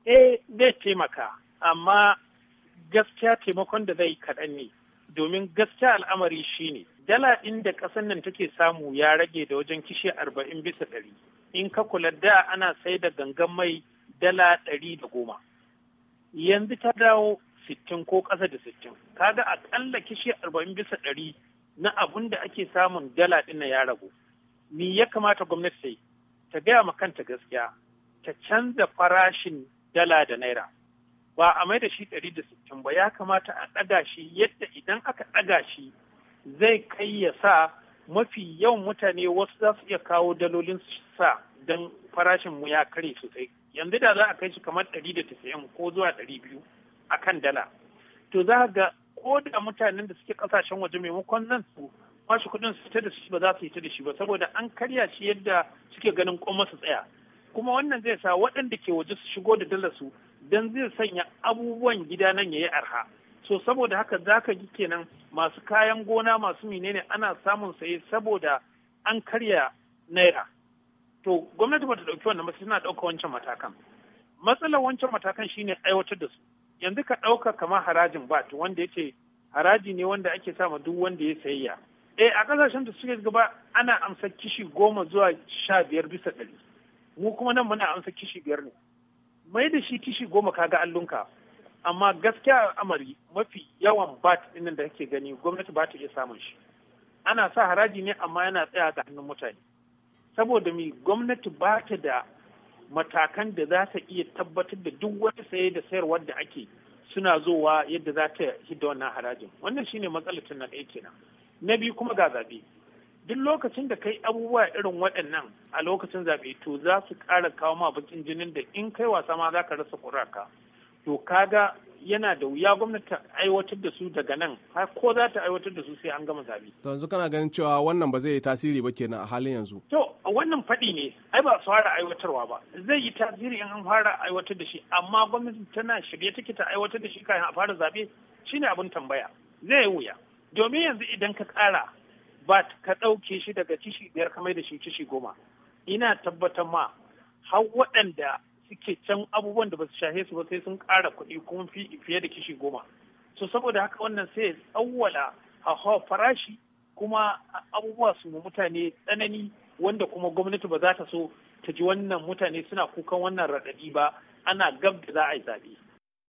zai taimaka, amma gaskiya taimakon da zai kaɗan ne, domin gaskiya al'amari shine dala ɗin da ƙasar nan take samu ya rage da wajen kishi 40%. In ka kula da ana sai da gangan mai dala 110, yanzu ta dawo 60 ko ƙasa da 60. Kaga aƙalla kishi 40% na abun da ake samun dala ɗin ya ragu. Me ya kamata gwamnati ta gaya ma kanta gaskiya, ta canza farashin dala da naira. Ba a mai da shi 160 ba, ya kamata a ɗaga shi yadda idan aka ɗaga shi zai kai ya sa mafi yawan mutane wasu za su iya kawo dalolin su sa don farashin mu ya kare sosai. Yanzu da za a kai shi kamar 190 ko zuwa 200 a kan dala. To za ga ko da mutanen da suke kasashen waje maimakon nan su kwashi kuɗin su ta da shi ba za su yi ta da shi ba, saboda an karya shi yadda suke ganin kuma su tsaya. Kuma wannan zai sa waɗanda ke waje su shigo da dalar su don zai sanya abubuwan gida nan ya yi arha. So saboda haka za ka ji kenan masu kayan gona masu menene ana samun saye saboda an karya naira. To gwamnati ba ta ɗauki wannan ba, suna ɗauka wancan matakan. Matsalar wancan matakan shine aiwatar da su. Yanzu ka ɗauka kamar harajin VAT wanda yake haraji ne wanda ake sama duk wanda ya sayayya. A ƙasashen da suke gaba ana amsa kishi 10 zuwa 15%. Mu kuma nan muna amsa kishi 5 ne. Mai da shi kishi 10 kaga allunka. Amma gaskiya amari mafi yawan bat ɗin da kake gani gwamnati ba ta iya samun shi. Ana sa haraji ne amma yana tsaya ga hannun mutane. Saboda gwamnati ba ta da matakan da za ta iya tabbatar da duk wani saye da sayarwar da ake suna zowa yadda za ta hidda wannan harajin. Wannan shine matsalar na ɗaya kenan. Na biyu kuma ga zaɓe. Duk lokacin da kai abubuwa irin waɗannan a lokacin zaɓe to za su ƙara kawo ma bakin jinin da in kai wasa ma za ka rasa ƙurarka. To kaga yana da wuya gwamnati ta aiwatar da su daga nan, har ko za ta aiwatar da su sai an gama zaɓe. To yanzu kana ganin cewa wannan ba zai yi tasiri ba kenan a halin yanzu? To wannan faɗi ne, ai ba su fara aiwatarwa ba. Zai yi tasiri in an fara aiwatar da shi, amma gwamnati tana shirye take ta aiwatar da shi kafin a fara zaɓe, shine abin tambaya. Zai yi wuya. Domin yanzu idan ka ƙara ba ka ɗauke shi daga kishi 5 ka mai da shi kishi 10, ina tabbatar ma har waɗanda suke can abubuwan da ba su shahe su ba sai sun ƙara kuɗi kuma fiye da kishi 10. So saboda haka wannan sai ya tsawwala hauhawar farashi kuma abubuwa su mutane tsanani, wanda kuma gwamnati ba za ta so ta ji wannan mutane suna kukan wannan raɗaɗi ba, ana gab da za a yi zaɓe.